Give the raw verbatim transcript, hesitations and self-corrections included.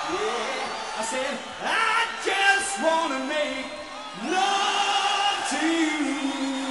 Yeah, I said, I just wanna make love to you.